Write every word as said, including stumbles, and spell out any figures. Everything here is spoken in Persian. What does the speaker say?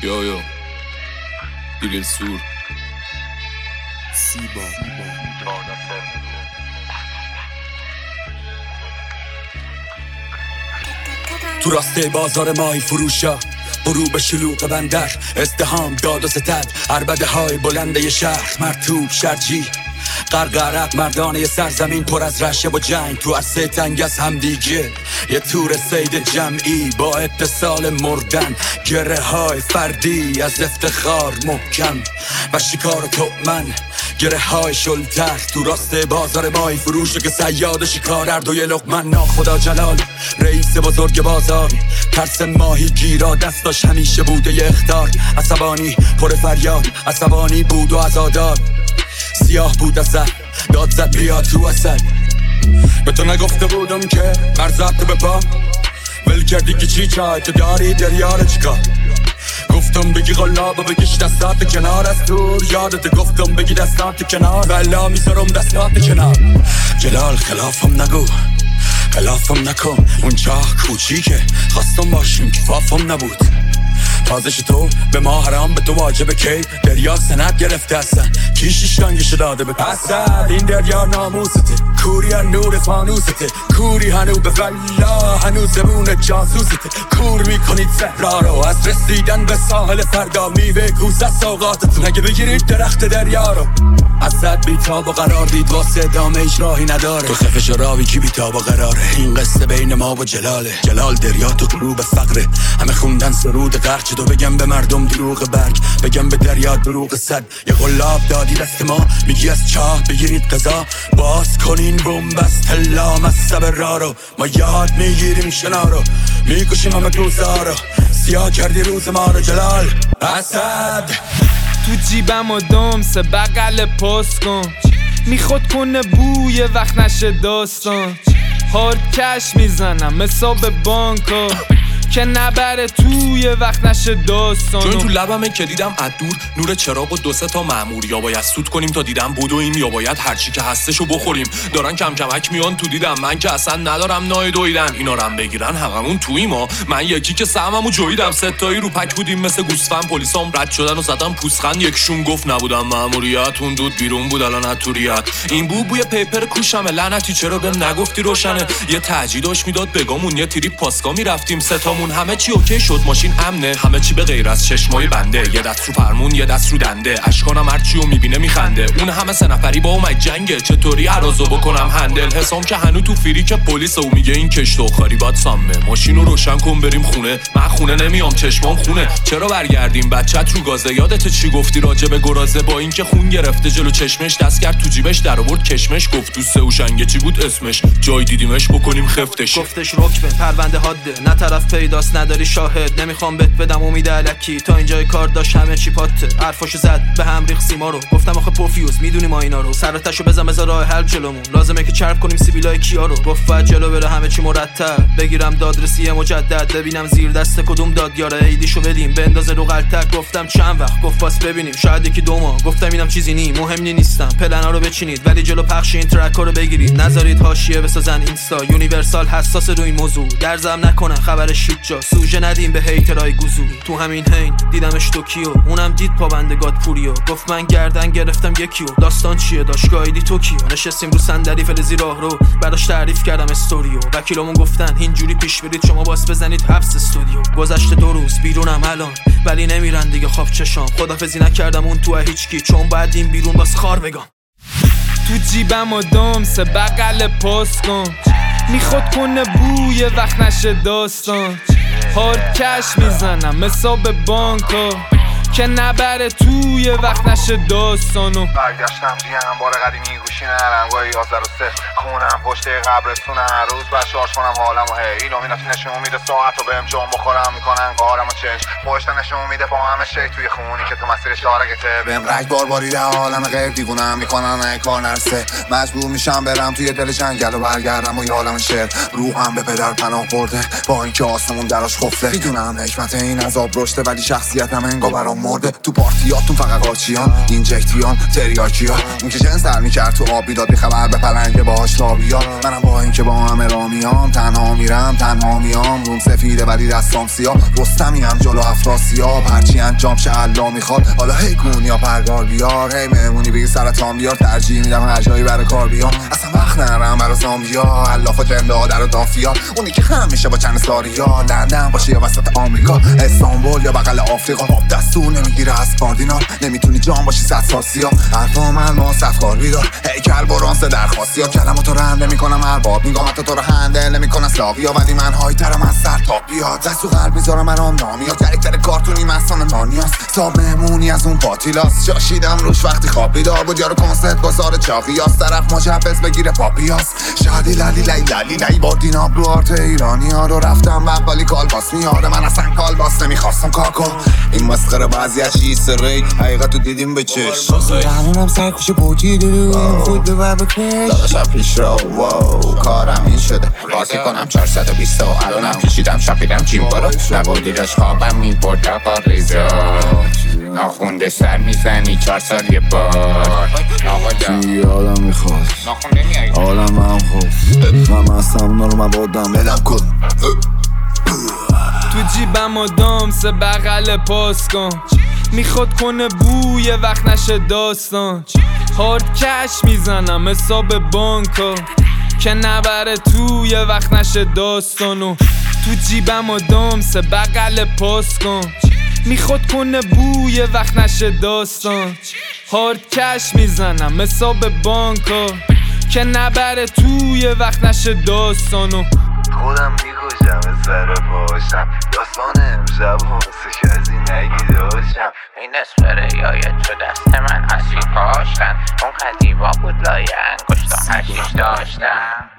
Yo yo Diril Sur سیبا تو راسته بازار مای فروشا برو به شلوغ بندر ازدهام داد و ستد عربده های بلنده شهر مرتوب شرجی غرغرق مردانه سرزمین پر از رشه و جنگ تو عرصه تنگ از همدیگه یه تور سید جمعی با اتصال مردن گره های فردی از افتخار محکم و شکار و تؤمن گره های شلتر تو راست بازار مای فروشه که صیاد شکار هر دوی لقمن ناخدا جلال رئیس بزرگ بازار ترس ماهی گیرا دستاش همیشه بوده یه اخطار عصبانی پر فریاد عصبانی بود و عزادار سیاه بود اصل داد زد بیا تو اصل به تو نگفته بودم که مرزت به پا ول کردی که چی چای تو داری دریار چکار گفتم بگی غلاب و بگیش دستات کنار از دور یادت گفتم بگی دستات کنار بلا میذارم دستات کنار جلال خلافم نگو خلافم نکن اون چاه کوچیکه خواستم باشیم کفافم نبود تازش تو به ما حرام به تو واجبه کی دریا سند گرفته هستن کی شیشتانگش داده به پسد این دریا ناموسته کوری هر نور فانوسته کوری هنو به فلا هنو زبون جاسوسته کور میکنید صحرا رو از رسیدن به ساحل فردا میوه کوز از سوقاتتون اگه بگیرید درخت دریا رو اسد بیتاب و قرار دید واسه ادامه هیچ راهی نداره تو خفش راوی کی بیتاب و قراره این قصه بین ما و جلاله جلال دریا تو غروب فقره همه خوندن سرود غرق تو بگم به مردم دروغ برگ بگم به دریا دروغ صد یه غلاب دادی دست ما میگی از چاه بگیرید قضا باز کنین بومبست هلام از سبر را رو ما یاد میگیریم شنا رو میکشیم همه کوزه ها رو سیاه کردی روز ما رو جلال اسد تو جیبم و دمسه بغل پاس کن میخود کنه بوی وقت نشه داستان هارد کش میزنم حساب بانکا که نبره توی وقت نشه داستانو چون تو لبمه که دیدم از دور نور چراغ و دو سه تا مأمور یا باید سود کنیم تا دیدم بدویم یا باید هرچی که هستشو بخوریم دارن کم کمک میان تو دیدم من که اصلا ندارم نای دویدن اینا رم بگیرن هممون توییم ها من یکی که سهممو جویدم ستایی رو پک بودیم مثل گوسفند پلیسام رد شدن و زدن پوسخند یکشون گفت نبودم مأموریت اون دود بیرون بود الان اتوریت این بو بوی پیپر کوشمه لعنتی چرا به نگفتی روشنه یه تهجیداش میداد بگامون یه تریپ پاسکا میرفتیم ستامون همه چی اوکی شد ماشین امنه همه چی به غیر از چشمای بنده یه دست رو فرمون یه دست رو دنده اشکانم هرچی رو میبینه میخنده اون همه سه نفری با اومد جنگه چطوری عرازو بکنم هندل حسام که هنو تو فری که پلیس او میگه این کشت و خاری باد سامه ماشین رو روشن کن بریم خونه من خونه نمیام چشمام خونه چرا برگردیم بچت رو گازه یادت چی گفتی راجع به گرازه با این که خون گرفته جلو چشمش دست کرد تو جیبش در آورد کشمش گفت تو سه و شنگه چی بود اسمش جای دیدیمش بکنیم خفتش گفتش رکبه پرونده حاده نه طرف پیداست نداری شاهد نمیخوام بهت بدم امید الکی تا اینجای کار داشت همه چی پاته حرفاشو زد به هم ریخ سیما رو گفتم آخه پوفیوز میدونی ما اینا رو سراتشو بزن بذار راه حل جلومون لازمه که چرب کنیم سیبیلای کیا رو گفت بعد جلو بره همه چی مرتب بگیرم دادرسی مجدد ببینم زیر دست کدوم دادیاره ایدیشو بدیم بندازه رو غلطک گفتم چند وقت گفت پاس ببینیم شاید یکی دو ماه گفتم اینم چیزی نی مهم نی نیستم پلنا رو بچینید ولی جلو پخش این ترک رو بگیرید نذارید حاشیه بسازن اینستا یونیورسال حساس رو این موضوع درزم نکنن خبرش هیچ جا سوژه ندیم به هیترای گوزو تو همین هین دیدمش توکیو اونم دید پابندگات پوریو گفت من گردن گرفتم یکیو داستان چیه داشت گایدی توکیو نشستیم رو صندلی فلزی راه رو براش تعریف کردم استوریو وکیلمون گفتن اینجوری پیش برید شما باس بزنید حبس استودیو گذشته دو روز بیرونم الان ولی نمیرن دیگه خواب چشام خدافظی نکردم اون تو هیچکی چون بعد این بیرون باس خار بگم تو جیبم و دمسه بغل پاس کن میخود کنه بوی وقت نشه داستان هارد کش میزنم حساب بانکا که نبره توی وقت نشه داستانو برگشتم توی انبار قدیمی گوشین علمگاه یازده و سه خونم پشت قبرستون هر روز باید شارژ کنم حالم و هی ایلومیناتی نشون میده ساعت رو بهم جون بخورم میکنن قارم و چنج پشت نشون میده با همه شی توی خونی که تو مسیرش تارگته بهم رگ بار باریده عالم غیر دیوونم میکنن ای کار نرسه مجبور میشم برم توی دل جنگل و برگردم و یالم شعر روحم به پدر پناه برده با اینکه آسمون دراش خفته میدونم حکمت این عذاب رشته ولی شخصیتم انگار برام مرده تو پارتیاتون فقط قارچیان اینجکتیان تریاکیا اون که جنس در میکرد تو تو آب بیداد بی خبر به پلنگ باهاش لابیا. منم با اینکه با همه رامیام تنها میرم تنها میام، روم سفیده ولی دستام سیاه، رستمی هم جلو افراسیاب، هرچی انجام شه الله میخواد. حالا هی گون یا پرگار بیار، هی مهمونی بگی سرطان بیار، ترجیح میدم هر جایی برای کار بیام، اصلا وقت نرم برای زامبیا. الله خود جنده ها در و دافیا، اونی که خم میشه با چند ساریا، لندن باشه یا وسط آمریکا، استانبول یا بغل آفریقا، آب دستور نمیگیره از کاردینال، نمیتونی جان باشی صد سال سیا. حرفام الماس افکار بیدار، هیکل برانس درخواستی ها، کلماتو رند نمیکنم ارباب، میگم حتی تو رو هندل نمیکنه اسلاویا، ولی من هایترم از سر تا بیاد، دست تو قلب میذارم منام نامیاد، کرکتر کارتونی مثلا نانیاست، صاحب مهمونی از اون پاتیلاست، شاشیدم روش وقتی خواب بیدار بود، یارو کنسرت گذار چاقیاست، طرف مجبز بگیره پاپیاست، شادی لالی لای لالی لای با دیناب رو آرت ایرانی ها رو رفتم وقالی کالباس میاره، من اصلا کالباس نمیخواستم کاکو، این مسخره بعضی از چیز ری حقیقتو دیدیم به چشم، همونم سرکوش بوتی دارو خود ببر بکش داداشم پیش رو واو کارم این شده، بازی کنم چهارصد و بیست و الانم کشیدم شپیدم چیم برو، نبودی داشت خوابم میبرد اقا ریزا، ناخونده سر میزنی چهار سال یه بار، چی آدم میخواست آدم هم خواست، من مستم اونا رو مبادم بدم کن تو جیبم و دامسه بغل پاس کن، میخواد کنه بوی وقت نشه داستان، هارد کش میزنم حساب بانکا که نبره توی وقت نشه داستانو، تو جیبم و دامسه بغل پاس کن، میخواد کنه بوی وقت نشه داستان، هارد کش میزنم حساب بانکا که نبره توی وقت نشه داستانو، خودم میکشم سر پاشم، داستان امشب واسه کسی نگی داشتم، این اسپریای تو دست من اسیر پاشتن، اون قدیما بود لای انگشتم هشیش داشتم.